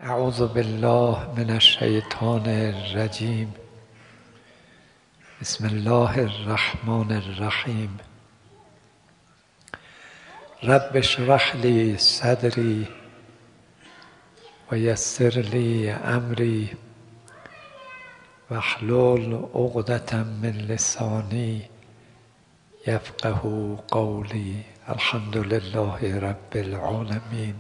اعوذ بالله من الشیطان الرجیم. بسم الله الرحمن الرحیم. رب اشرح لی صدری و یسر لی امری واحلل عقدة من لسانی یفقه قولی. الحمد لله رب العالمین.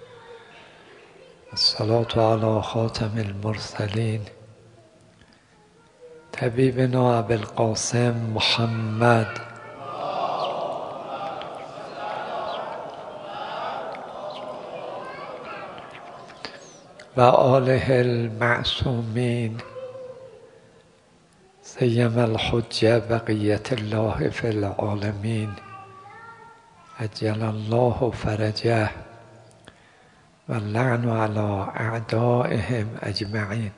الصلاة علی خاتم المرسلین طبیبنا ابوالقاسم محمد و آله المعصومین سیما الحجة بقیة الله فی العالمین عجل الله فرجه و اللعن علی اعدائهم اجمعین.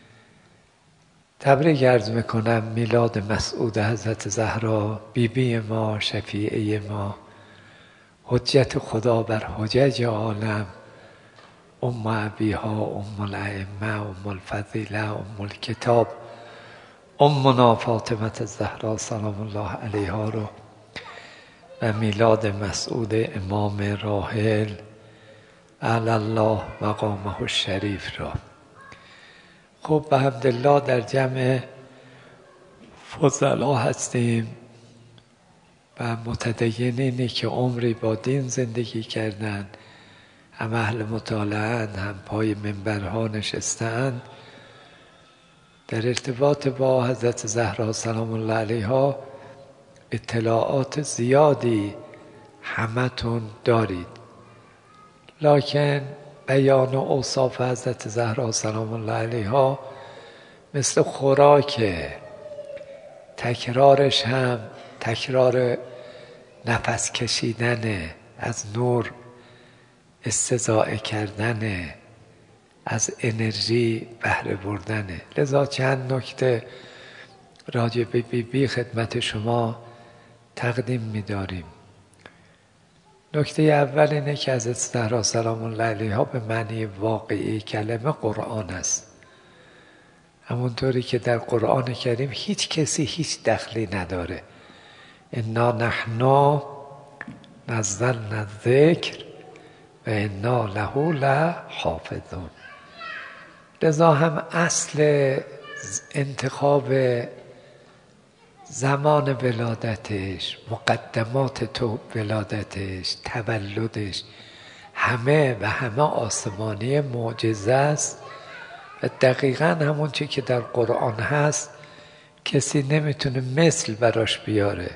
تبریک عرض میکنم میلاد مسعود حضرت زهرا بیبی ما، شفیعه ما، حجت خدا بر حجج عالم، ام ابیها، ام الائمه، ام الفضیله، ام الکتاب، امنا فاطمه الزهرا سلام الله علیها رو و میلاد مسعود امام راحل اعلی الله مقامه الشریف را. خب به حمدالله در جمع فضلا هستیم و متدینینی که عمری با دین زندگی کردند، هم اهل مطالعه‌اند، هم پای منبرها نشسته‌اند. در ارتباط با حضرت زهرا سلام الله علیها اطلاعات زیادی همتون دارید، لکن بیان اوصاف حضرت زهرا سلام الله علیها مثل خوراکه، تکرارش هم تکرار نفس کشیدنه، از نور استضاءه کردنه، از انرژی بهره بردنه. لذا چند نکته راجع به بیبی خدمت شما تقدیم می‌داریم. نکته اول اینه که حضرت زهرا سلام الله علیها به معنی واقعی کلمه قرآن است. همونطوری که در قرآن کریم هیچ کسی هیچ دخلی نداره. انا نحن نزلنا الذکر و انا له لحافظون. لذا هم اصل انتخاب زمان ولادتش، مقدمات تو ولادتش، تولدش، همه آسمانی معجزه است و دقیقاً همون چی که در قرآن هست کسی نمیتونه مثل براش بیاره.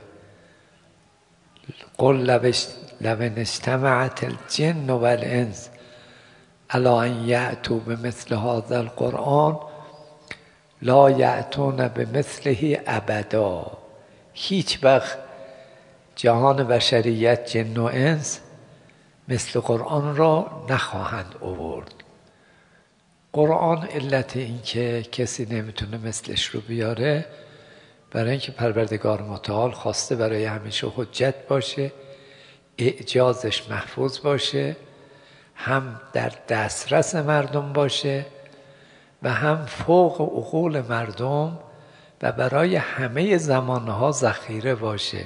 قل لو اجتمعت الجن والانس علی ان یأتوا بمثل هذا القرآن لا یأتون بمثله ابدا. هیچ وقت جهان بشریت، جن و انس، مثل قرآن را نخواهند آورد. قرآن علت این که کسی نمیتونه مثلش رو بیاره برای اینکه پروردگار متعال خواسته برای همیشه حجت باشه، اعجازش محفوظ باشه، هم در دسترس مردم باشه و هم فوق عقول مردم و برای همه زمانها ذخیره باشه.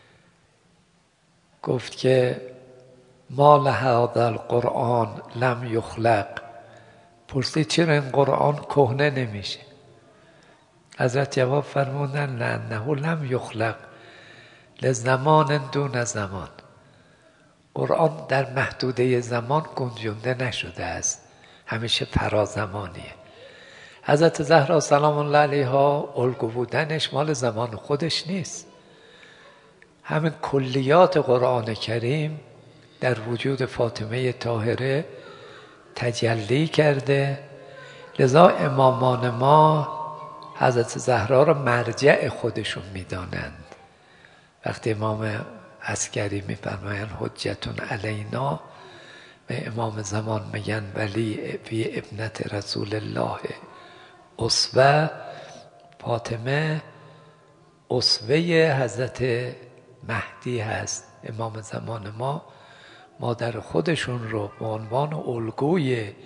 گفت که ما لهذا القرآن لم یخلق. پرسید چرا این قرآن کهنه نمیشه؟ حضرت جواب فرمودن لانه لم یخلق لزمان دون زمان. قرآن در محدوده زمان گنجونده نشده است، همیشه فرازمانیه. حضرت زهرا سلام الله علیها الگو بودنش مال زمان خودش نیست. همین کلیات قرآن کریم در وجود فاطمه طاهره تجلی کرده. لذا امامان ما حضرت زهرا را مرجع خودشون میدانند. وقتی امام عسکری میفرمایند حجتون علینا، به امام زمان میگن ولی فی ابنت رسول الله اسوه. فاطمه اسوه حضرت مهدی هست. امام زمان ما مادر خودشون رو به عنوان الگوی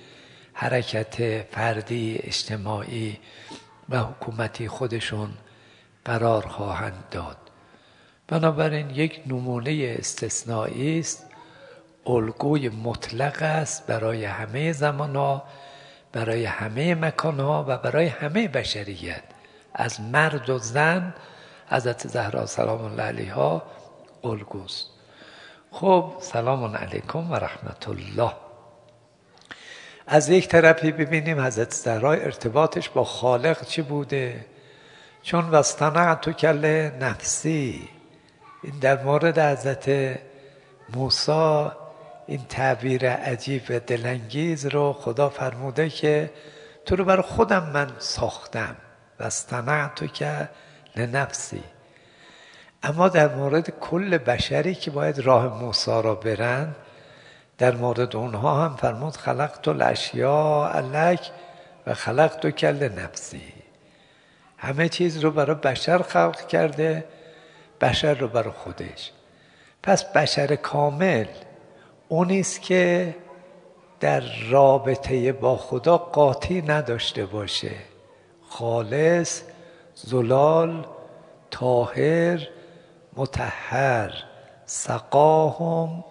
حرکت فردی، اجتماعی و حکومتی خودشون قرار خواهند داد. بنابراین یک نمونه استثنایی است، الگوی مطلق است برای همه زمان‌ها، برای همه مکان‌ها و برای همه بشریت، از مرد و زن. حضرت زهرا سلام الله علیها الگوست. خب سلام علیکم و رحمت الله. از یک طرفی ببینیم حضرت زهرا ارتباطش با خالق چی بوده، چون واصطنعتک لنفسی. این در مورد حضرت موسی این تعبیر عجیب و دلانگیز رو خدا فرموده که تو رو برای خودم من ساختم، واصطنعتک لنفسی. اما در مورد کل بشری که باید راه موسی را برن، در مورد اونها هم فرمود خلقت الاشیاء لک و خلقتک لنفسی. همه چیز رو برای بشر خلق کرده، بشر رو برای خودش. پس بشر کامل اونیست که در رابطه با خدا قاطی نداشته باشه، خالص، زلال، طاهر، مطهر. سقاهم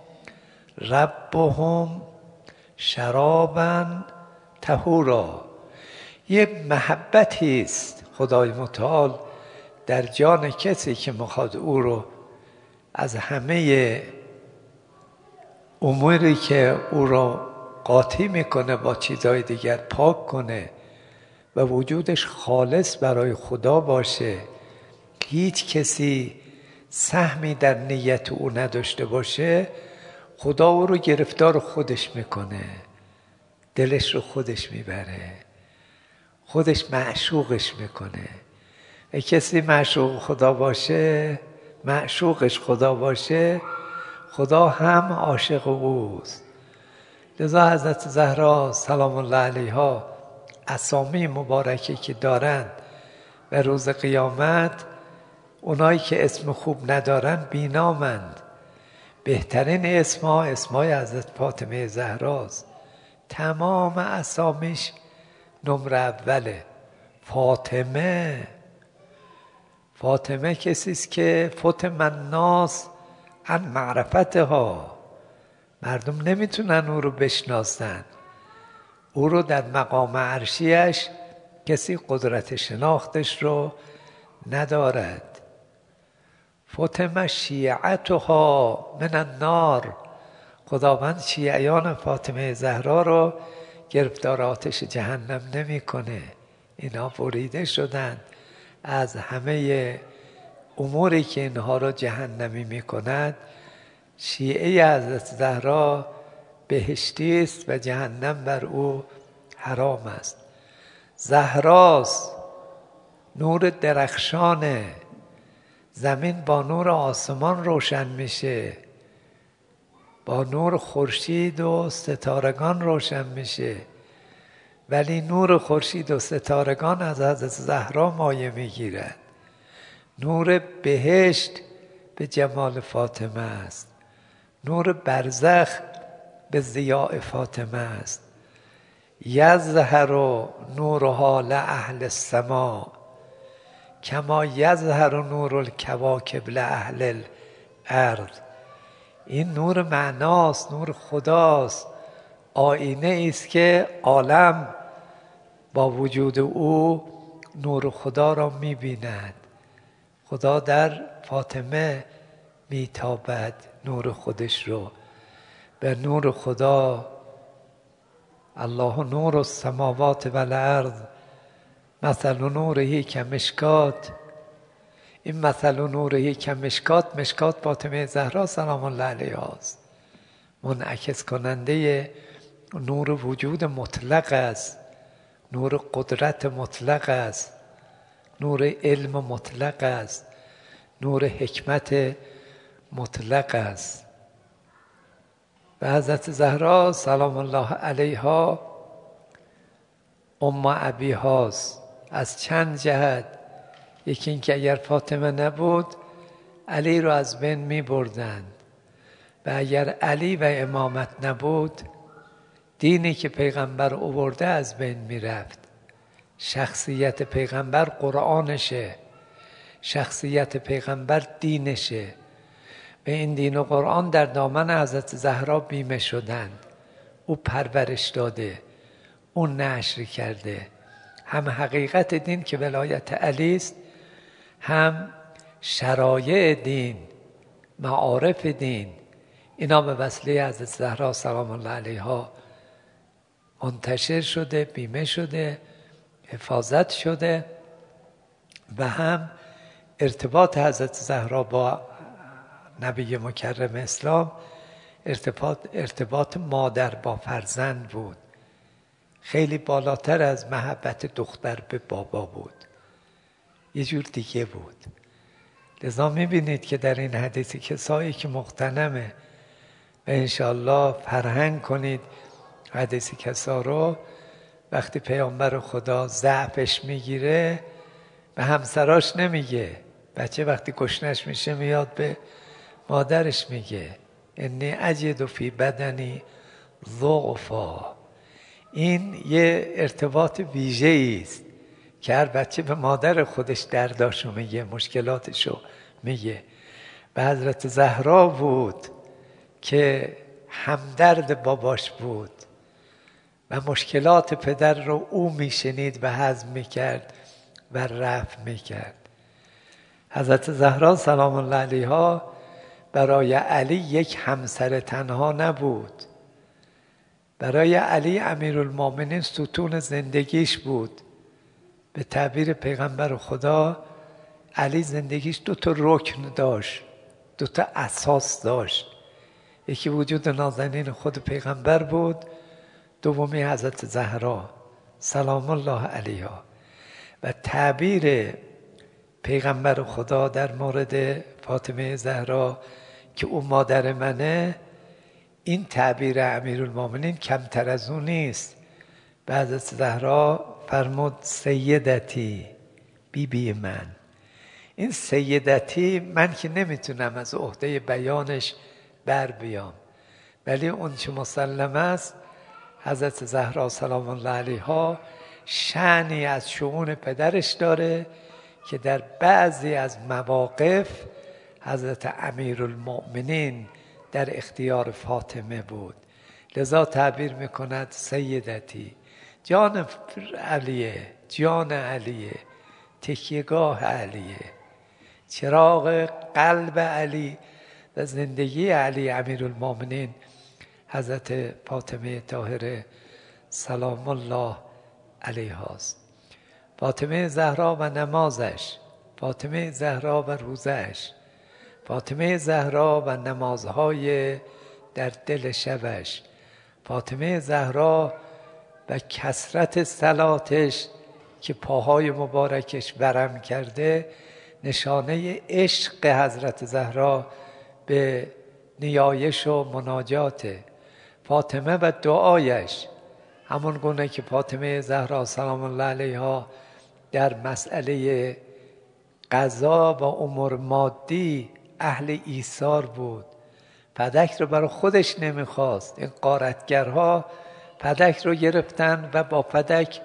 ربهم شرابا طهورا. یه محبتی است خدای متعال در جان کسی که میخواد او رو از همه اموری که او رو قاطی میکنه با چیزهای دیگر پاک کنه و وجودش خالص برای خدا باشه، هیچ کسی سهمی در نیت او نداشته باشه، خدا او رو گرفتار خودش میکنه، دلش رو خودش میبره، خودش معشوقش میکنه. و کسی معشوق خدا باشه، معشوقش خدا باشه، خدا هم عاشق اوست. لذا حضرت زهرا سلام الله علیها اسامی مبارکه که دارند و روز قیامت اونایی که اسم خوب ندارن بینامند. بهترین اسمای حضرت فاطمه زهراست. تمام اسامیش نمره اوله. فاطمه کسیست که فتم الناس عن معرفتها. مردم نمیتونن او رو بشناسن. او رو در مقام عرشیش کسی قدرت شناختش رو ندارد. فتم شیعتها من النار. خداوند شیعیان فاطمه زهرا رو گرفتار آتش جهنم نمیکنه. اینا بریده شدند از همه اموری که اینها رو جهنمی میکند. شیعه حضرت زهرا بهشتی است و جهنم بر او حرام است. زهراست، نور درخشانه. زمین با نور آسمان روشن میشه، با نور خورشید و ستارگان روشن میشه، ولی نور خورشید و ستارگان از حضرت زهرا مایه میگیرد. نور بهشت به جمال فاطمه است، نور برزخ به ضیاء فاطمه است. یظهر نورها لأهل السماء کما یظهر نور الکواکب لأهل الارض. این نور معناست، نور خداست، آینه است که عالم با وجود او نور خدا را می‌بیند. خدا در فاطمه میتابد نور خودش رو. به نور خدا الله نور السماوات و الارض مثل نوره کمشکات. این مثل نوره کمشکات، مشکات فاطمه زهرا سلام الله علیها است، منعکس کننده نور وجود مطلق است، نور قدرت مطلق است، نور علم مطلق است، نور حکمت مطلق است. و حضرت زهرا سلام الله علیها ام ابی هاست از چند جهت. یکی این که اگر فاطمه نبود علی رو از بین می بردند، و اگر علی و امامت نبود دینی که پیغمبر آورده از بین میرفت. شخصیت پیغمبر قرآنشه، شخصیت پیغمبر دینشه. به این دین و قرآن در دامن حضرت زهرا بیمه شدند. او پرورش داده، او نشر کرده. هم حقیقت دین که ولایت علی است، هم شرایع دین، معارف دین، اینا به وسیله حضرت زهرا سلام الله علیها منتشر شده، بیمه شده، حفاظت شده. و هم ارتباط حضرت زهرا با نبی مکرم اسلام ارتباط مادر با فرزند بود، خیلی بالاتر از محبت دختر به بابا بود، یه جور دیگه بود. لذا میبینید که در این حدیث کسایی که مغتنمه و انشاءالله فرهنگ کنید حدیث کسا رو، وقتی پیامبر خدا ضعفش میگیره به همسراش نمیگه، بچه وقتی گشنش میشه میاد به مادرش میگه انی اجد فی بدنی ضعفا. این یه ارتباط ویژه‌ای است که هر بچه به مادر خودش درداشو میگه، مشکلاتشو میگه. و حضرت زهرا بود که همدرد باباش بود و مشکلات پدر رو او میشنید و هضم میکرد و رفع میکرد. حضرت زهرا سلام الله علیها برای علی یک همسر تنها نبود، برای علی امیرالمومنین ستون زندگیش بود. به تعبیر پیغمبر خدا علی زندگیش 2 رکن داشت، 2 اساس داشت. یکی وجود نازنین خود پیغمبر بود، دومی حضرت زهرا سلام الله علیها. و تعبیر پیغمبر خدا در مورد فاطمه زهرا که او مادر منه، این تعبیر امیرالمومنین کمتر از اون نیست. به حضرت زهرا فرمود سیدتی، بی من. این سیدتی من که نمیتونم از عهده بیانش بر بیام، ولی اون چه مسلم است حضرت زهرا سلام الله علیها شأنی از شؤون پدرش داره که در بعضی از مواقف حضرت امیرالمؤمنین در اختیار فاطمه بود. لذا تعبیر میکند سیدتی، جان علیه، جان علیه، تکیهگاه علیه، چراغ قلب علی و زندگی علی امیرالمؤمنین حضرت فاطمه طاهره سلام الله علیها است. فاطمه زهرا و نمازش، فاطمه زهرا و روزش، فاطمه زهرا و نمازهای در دل شبش، فاطمه زهرا و کثرت صلاتش که پاهای مبارکش ورم کرده، نشانه عشق حضرت زهرا به نیایش و مناجاته. فاطمه و دعایش، همون گونه که فاطمه زهرا سلام الله علیها در مسئله قضا و امور مادی اهل ایثار بود، فدک رو برای خودش نمیخواست. این غارتگرها فدک رو گرفتن و با فدک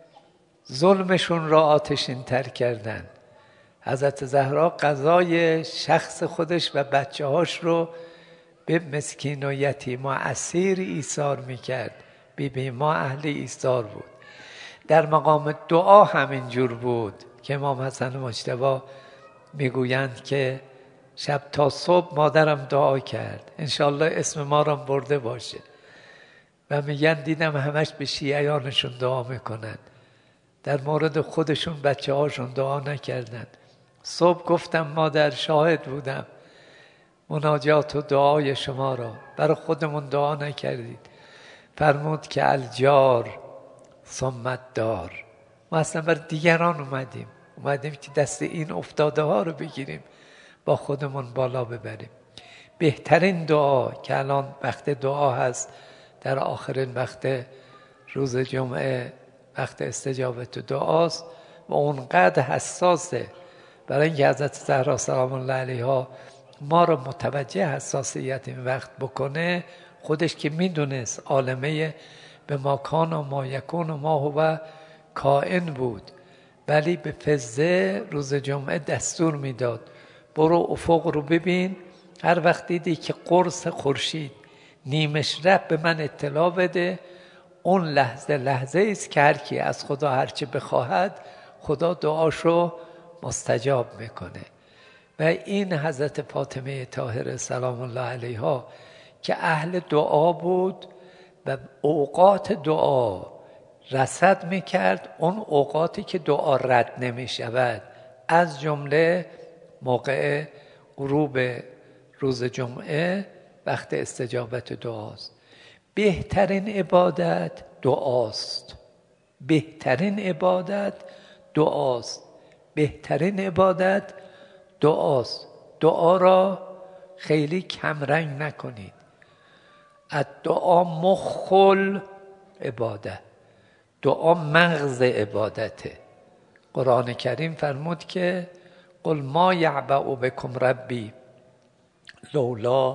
ظلمشون را آتشین تر کردن. حضرت زهرا قضای شخص خودش و بچه هاش رو به مسکین و یتیم و اسیر ایثار میکرد. بی ما اهل ایثار بود. در مقام دعا همین جور بود که امام حسن مجتبی میگویند که شب تا صبح مادرم دعا کرد انشالله اسم ما را برده باشه، و میگن دیدم همش به شیعیانشون دعا میکنن، در مورد خودشون بچه هاشون دعا نکردن. صبح گفتم مادر شاهد بودم مناجات و دعای شما را، برای خودمون دعا نکردید. فرمود که الجار ثم الدار، ما اصلا بر دیگران اومدیم که دست این افتاده ها رو بگیریم با خودمون بالا ببریم. بهترین دعا که الان وقت دعا هست در آخرین وقت روز جمعه، وقت استجابت دعاست و اونقدر حساسه برای اینکه حضرت زهرا سلام الله علیها ما رو متوجه حساسیت این وقت بکنه. خودش که میدونست عالمه به ما کان و ما یکون و ما هو کائن بود، ولی به فزه روز جمعه دستور میداد برو افق رو ببین، هر وقت دیدی که قرص خورشید نیمش رفت به من اطلاع بده. اون لحظه است که هر کی از خدا هرچه بخواهد خدا دعاشو مستجاب میکنه. و این حضرت فاطمه طاهره سلام الله علیها که اهل دعا بود و اوقات دعا رصد میکرد، اون اوقاتی که دعا رد نمیشود، از جمله موقع غروب روز جمعه وقت استجابت دعاست. بهترین عبادت دعاست. بهترین عبادت دعاست. بهترین عبادت دعاست. دعا را خیلی کمرنگ نکنید. الدعا مخل عبادت، دعا مغز عبادته. قرآن کریم فرمود که قل ما یعبأ بکم ربی لولا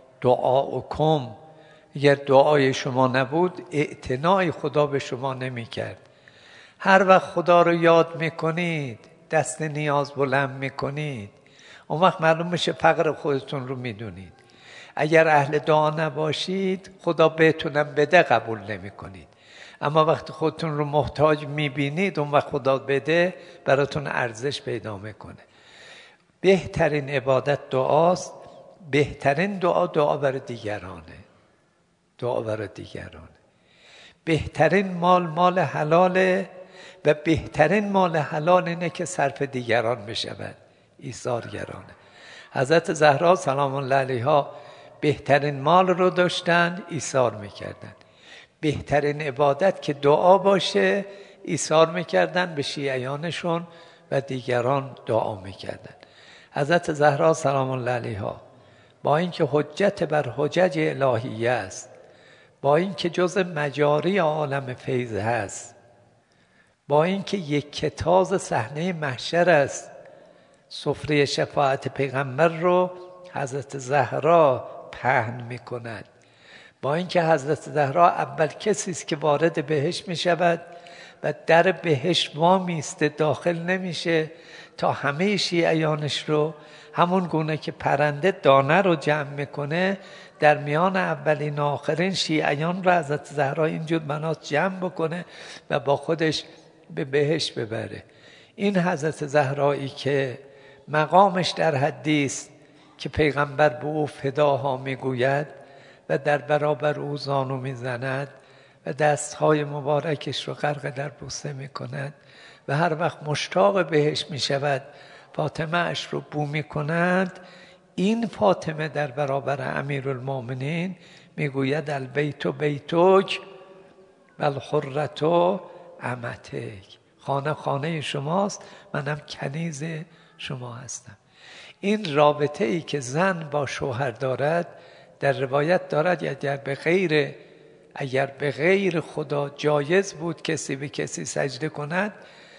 دعاؤکم. اگر دعای شما نبود اعتنای خدا به شما نمی کرد. هر وقت خدا رو یاد میکنید، دست نیاز بلند میکنید، اون وقت معلوم میشه فقر خودتون رو میدونید. اگر اهل دعا نباشید خدا بهتونم بده قبول نمی کنید، اما وقتی خودتون رو محتاج میبینید اون وقت خدا بده براتون ارزش پیدا میکنه. بهترین عبادت دعاست. بهترین دعا برای دیگرانه. دعا برای دیگرانه. بهترین مال حلاله و بهترین مال حلال اینه که صرف دیگران بشود، ایثارگرانه. حضرت زهرا سلام الله علیها بهترین مال رو داشتن، ایثار میکردن. بهترین عبادت که دعا باشه، ایثار میکردن به شیعیانشون و دیگران دعا میکردن. حضرت زهرا سلام الله علیها با اینکه حجت بر حجج الهیه است، با اینکه جز مجاری عالم فیض هست، با اینکه یک کتاز صحنه محشر است، سفره شفاعت پیغمبر رو حضرت زهرا پهن میکند. با اینکه حضرت زهرا اول کسی است که وارد بهشت میشود و در بهشت وامیسته داخل نمیشه تا همه شیعیانش رو، همون گونه که پرنده دانه رو جمع میکنه، در میان اولین و آخرین شیعیان رو حضرت زهرا اینجور بنات جمع بکنه و با خودش به بهشت ببره. این حضرت زهرایی که مقامش در حدی است که پیغمبر به او فداها میگوید و در برابر او زانو میزند و دستهای مبارکش رو غرق در بوسه میکند و هر وقت مشتاق بهش میشود فاطمه اش رو بو میکنند. این فاطمه در برابر امیرالمومنین میگوید البیت بیتک و الحرة امتک. خانه شماست، منم کنیز شما هستم. این رابطه ای که زن با شوهر دارد در روایت دارد اگر به غیر خدا جایز بود کسی به کسی سجده کند،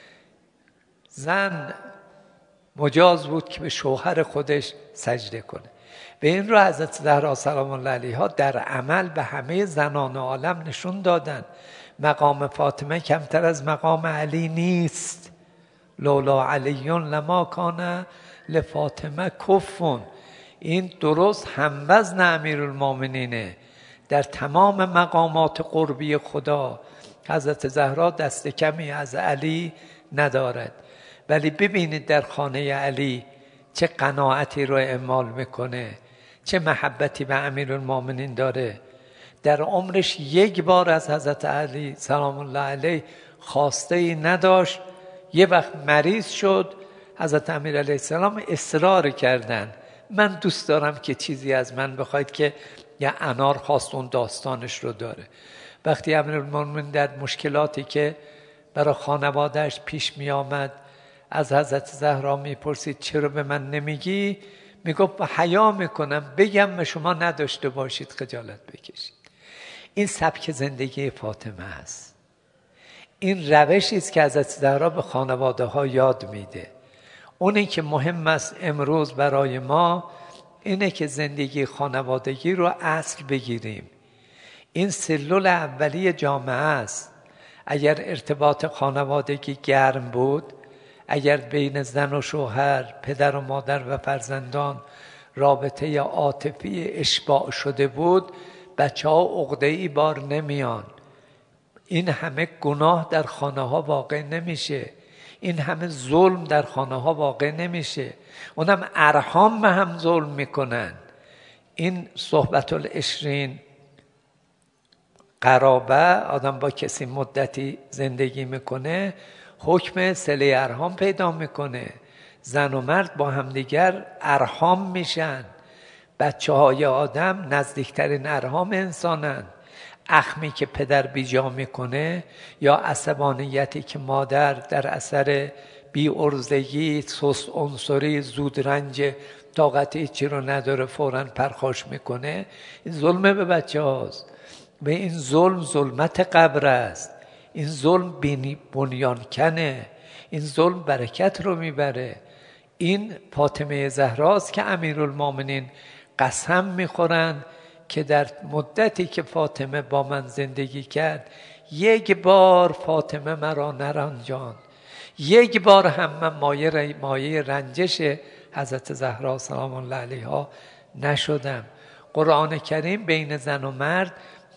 زن مجاز بود که به شوهر خودش سجده کنه. به این رو حضرت زهرا سلام الله علیها در عمل به همه زنان عالم نشون دادن مقام فاطمه کمتر از مقام علی نیست. لولا علی لما کان لفاطمه کفون. این درست هموزن امیرالمومنینه. در تمام مقامات قربی خدا حضرت زهرا دست کمی از علی ندارد، ولی ببینید در خانه علی چه قناعتی رو اعمال میکنه، چه محبتی به امیرالمومنین داره. در عمرش یک بار از حضرت علی سلام الله علیه خواسته ای نداشت. یه وقت مریض شد، حضرت امیر علیه السلام اصرار کردن من دوست دارم که چیزی از من بخواید، که یه انار خواست، اون داستانش رو داره. وقتی امیرالمومنین در مشکلاتی که برای خانوادهش پیش می آمد از حضرت زهرا میپرسید چرا به من نمیگی؟ میگفت حیا میکنم بگم و شما نداشته باشید خجالت بکشید. این سبک زندگی فاطمه است. این روشی است که حضرت زهرا به خانواده ها یاد میده. اونی که مهم است امروز برای ما اینه که زندگی خانوادگی رو اصل بگیریم. این سلول اولیه جامعه است. اگر ارتباط خانوادگی گرم بود، اگر بین زن و شوهر، پدر و مادر و فرزندان رابطه عاطفی اشباع شده بود، بچه ها عقده‌ای بار نمیان. این همه گناه در خانه ها واقع نمیشه، این همه ظلم در خانه ها واقع نمیشه. اونم ارحام به هم ظلم میکنن. این صحبت العشرین، قرابه، آدم با کسی مدتی زندگی میکنه، حکم صله ارحام پیدا میکنه. زن و مرد با همدیگر ارحام میشن. بچه های آدم نزدیکترین ارحام انسانن. اخمی که پدر بیجا میکنه یا عصبانیتی که مادر در اثر بی‌عرضگی، سست عنصری، زود رنج، طاقت هیچی رو نداره، فوراً پرخاش میکنه. این ظلم به بچه هاست و این ظلم ظلمت قبر است. این ظلم بنیان کنه، این ظلم برکت رو میبره. این فاطمه زهراست که امیرالمومنین قسم میخورند که در مدتی که فاطمه با من زندگی کرد، یک بار فاطمه مرا نرنجاند، یک بار هم من مایه رنجش حضرت زهرا سلام الله علیها نشدم. قرآن کریم بین زن و مرد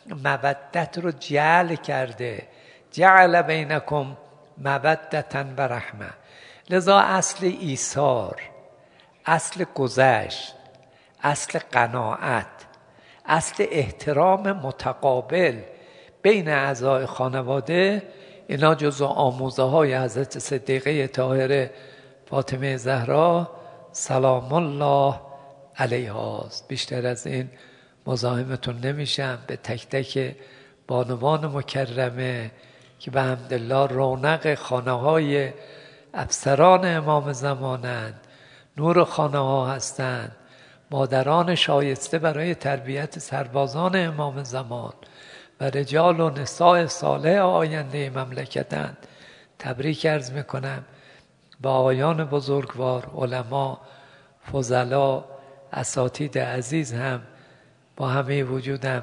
مودت رو جعل کرده، جعل بینکم مودتا و رحمه. لذا اصل ایثار، اصل گذشت، اصل قناعت، اصل احترام متقابل بین اعضای خانواده، اینا جزو آموزه های حضرت صدیقه طاهره فاطمه زهرا سلام الله علیها است. بیشتر از این مزاحمتون نمیشم. به تک تک بانوان مکرمه که به حمدالله رونق خانه های افسران امام زمانند، نور خانه ها هستند، مادران شایسته برای تربیت سربازان امام زمان و رجال و نساء صالح آینده مملکتند، تبریک عرض میکنم. با آقایان بزرگوار، علما، فضلا، اساتید عزیز هم با همه وجودم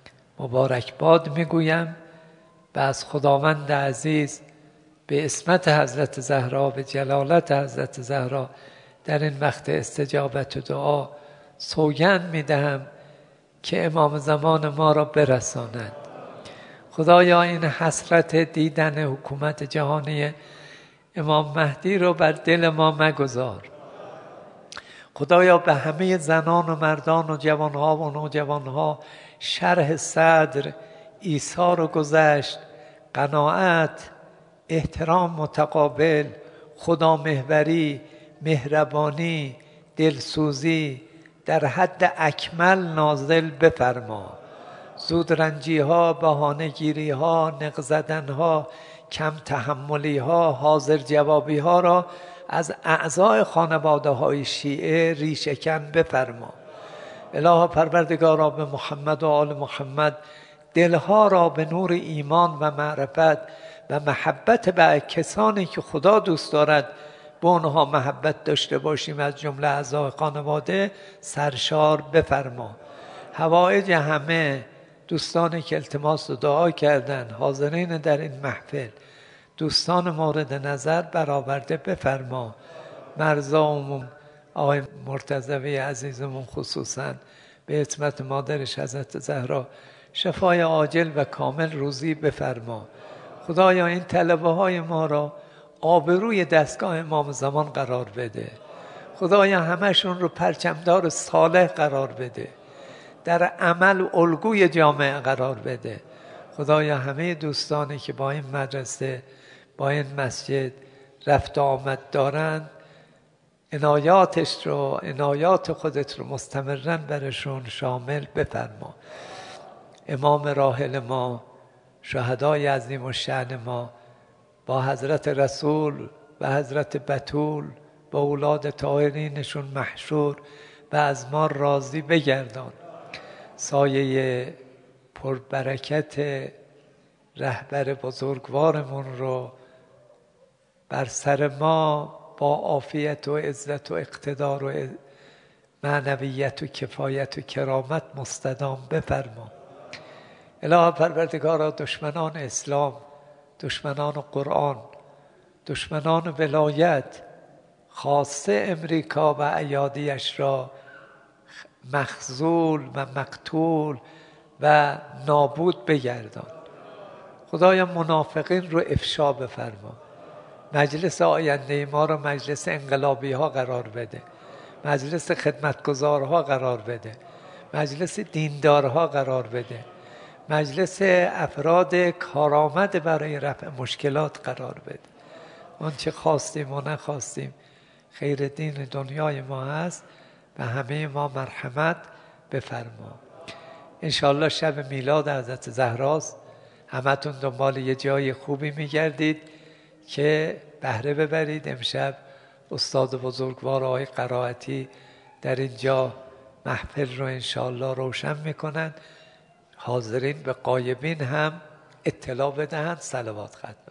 مبارکباد میگویم و از خداوند عزیز به اسمت حضرت زهرا، به جلالت حضرت زهرا در این وقت استجابت دعا سوگند میدهم که امام زمان ما را برساند. خدایا این حسرت دیدن حکومت جهانی امام مهدی رو بر دل ما مگذار. خدایا به همه زنان و مردان و جوانها و نوجوانها شرح صدر، ایثار و گذشت، قناعت، احترام متقابل، خدا محوری، مهربانی، دلسوزی در حد اکمل نازل بفرما. زودرنجی ها، بهانه گیری ها، نق زدن ها، کم تحملی ها، حاضر جوابی ها را از اعضای خانواده های شیعه ریشه‌کن بفرما. الها پروردگارا به محمد و آل محمد دلها را به نور ایمان و معرفت و محبت به کسانی که خدا دوست دارد به اونها محبت داشته باشیم، از جمله اعضای خانواده سرشار بفرما. حوائج همه دوستانی که التماس و دعا کردن، حاضرین در این محفل، دوستان مورد نظر برآورده بفرما. مرزامون آقای مرتضوی عزیزمون خصوصا به عصمت مادرش حضرت زهرا شفای عاجل و کامل روزی بفرما. خدایا این طلبه های ما را آبروی دستگاه امام زمان قرار بده. خدایا همشون رو پرچمدار صالح قرار بده، در عمل الگوی جامعه قرار بده. خدایا همه دوستانی که با این مدرسه، با این مسجد رفت آمد دارند، عنایاتش رو، عنایات خودت رو مستمرا برشون شامل بفرما. امام راحل ما، شهدای عظیم الشأن ما، با حضرت رسول و حضرت بتول با اولاد طاهرینشون محشور و از ما راضی بگردان. سایه پربرکت رهبر بزرگوارمون رو بر سر ما با عافیت و عزت و اقتدار و معنویت و کفایت و کرامت مستدام بفرما. الهی پروردگارا دشمنان اسلام، دشمنان قرآن، دشمنان ولایت، خاصه امریکا و ایادیش را مخذول و مقتول و نابود بگردان. خدایا منافقین رو افشا بفرما. مجلس آینده ما رو مجلس انقلابی ها قرار بده، مجلس خدمتگزارها قرار بده، مجلس دیندارها قرار بده، مجلس افراد کارآمد برای رفع مشکلات قرار بده. آنچه خواستیم و نخواستیم خیر دین دنیای ما هست و همه ما مرحمت بفرما. انشاءالله شب میلاد حضرت زهراست. همتون دنبال یه جای خوبی میگردید که بهره ببرید. امشب استاد بزرگوار آقای قرائتی در اینجا محفل رو انشاءالله روشن میکنن. حاضرین به غایبین هم اطلاع بدهند. صلوات ختم.